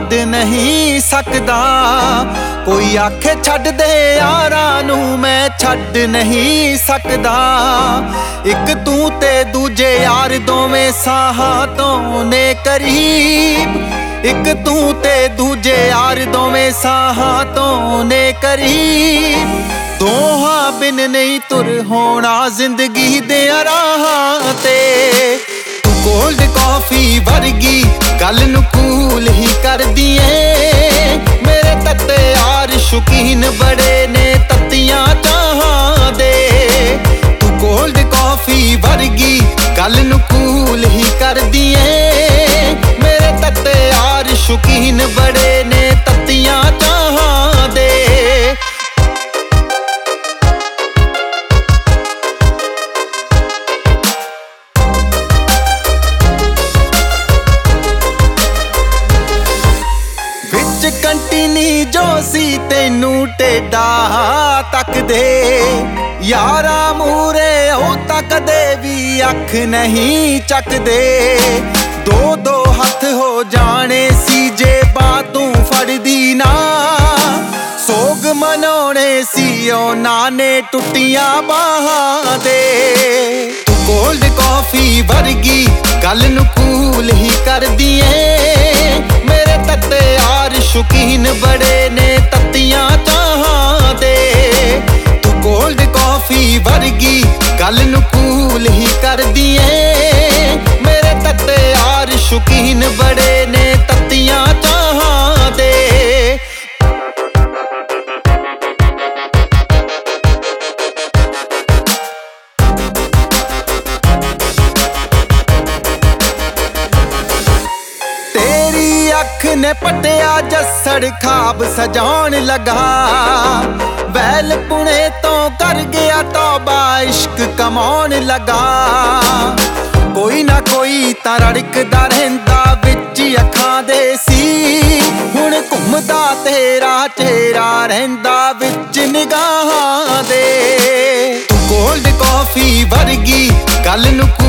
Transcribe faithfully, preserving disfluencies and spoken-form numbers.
ਛੱਡ ਨਹੀਂ ਸਕਦਾ। ਕੋਈ ਆਖੇ ਛੱਡ ਦੇ ਯਾਰਾਂ ਨੂੰ ਮੈਂ ਛੱਡ ਨਹੀਂ ਸਕਦਾ। ਇੱਕ ਤੂੰ ਤੇ ਦੂਜੇ ਯਾਰ ਦੋਵੇਂ ਸਾਹਾਂ ਤੋਂ ਨੇ ਕਰੀਬ। ਇੱਕ ਤੂੰ ਤੇ ਦੂਜੇ ਯਾਰ ਦੋਵੇਂ ਸਾਹਾਂ ਤੋਂ ਨੇ ਕਰੀਬ। ਦੋਹਾਂ ਬਿਨ ਨਹੀਂ ਤੁਰ ਹੋਣਾ ਜ਼ਿੰਦਗੀ ਦੇ ਰਾਹਾਂ ਤੇ। ਤੂੰ ਕੋਲਡ ਕਾਫੀ ਵਰਗੀ ਗੱਲ ਨੂੰ ਕੂਲ ਹੀ ਕਰਦੀ ਏ। ਮੇਰੇ ਤੱਤੇ ਯਾਰ ਸ਼ੌਕੀਨ ਬੜੇ ਨੇ ਤੱਤੀਆਂ ਚਾਹਾਂ ਦੇ। ਤੂੰ ਕੋਲਡ ਕਾਫੀ ਵਰਗੀ ਗੱਲ ਨੂੰ ਕੂਲ ਹੀ ਕਰਦੀ ਏ। ਮੇਰੇ ਤੱਤੇ ਯਾਰ ਸ਼ੌਕੀਨ ਬੜੇ ਨੇ ਤੱਤੀਆਂ ਚਾਹਾਂ ਦੇ। ਕੰਟੀਨੀ ਜੋ ਸੀ ਤੈਨੂੰ ਟੇਡਾ ਤੱਕਦੇ। ਯਾਰਾਂ ਮੂਰੇ ਉਹ ਤੱਕਦੇ ਵੀ ਅੱਖ ਨਹੀਂ ਚੱਕਦੇ। ਦੋ ਦੋ ਹੱਥ ਹੋ ਜਾਣੇ ਸੀ ਜੇ ਬਾਹ ਤੂੰ ਫੜਦੀ ਨਾ। ਸੋਗ ਮਨਾਉਣੇ ਸੀ ਉਹਨਾਂ ਨੇ ਟੁੱਟੀਆਂ ਬਾਹਾਂ ਦੇ। ਤੂੰ ਕੋਲਡ ਕਾਫੀ ਵਰਗੀ ਗੱਲ ਨੂੰ ਕੂਲ ਹੀ ਕਰਦੀ ਏ। ਮੇਰੇ ਤੱਤੇ ਯਾਰ ਸ਼ੌਕੀਨ ਬੜੇ ਨੇ ਤੱਤੀਆਂ ਚਾਹਾਂ ਦੇ। ਤੂੰ ਕੋਲਡ ਕਾਫੀ ਵਰਗੀ ਗੱਲ ਨੂੰ ਕੂਲ ਹੀ ਕਰਦੀ ਏ। ਮੇਰੇ ਤੱਤੇ ਯਾਰ ਸ਼ੌਕੀਨ ਬੜੇ ਨੇ ਤੱਤੀਆਂ ਚਾਹਾਂ ਦੇ। ਅੱਖ ਨੇ ਪੱਟਿਆ ਜੱਸੜ ਖਾਬ ਸਜਾਉਣ ਲਗਾ। ਵੈਲ ਪੁਣੇ ਤੋਂ ਕਰ ਗਿਆ ਤੌਬਾ ਇਸ਼ਕ ਕਮਾਉਣ ਲਗਾ। ਕੋਈ ਨਾ ਕੋਈ ਤਾਂ ਰੜਕਦਾ ਰਹਿੰਦਾ ਵਿੱਚ ਅੱਖਾਂ ਦੇ ਸੀ। ਹੁਣ ਘੁੰਮਦਾ ਤੇਰਾ ਚਿਹਰਾ ਰਹਿੰਦਾ ਵਿੱਚ ਨਿਗਾਹਾਂ ਦੇ। ਤੂੰ ਕੋਲਡ ਕਾਫੀ ਵਰਗੀ ਗੱਲ ਨੂੰ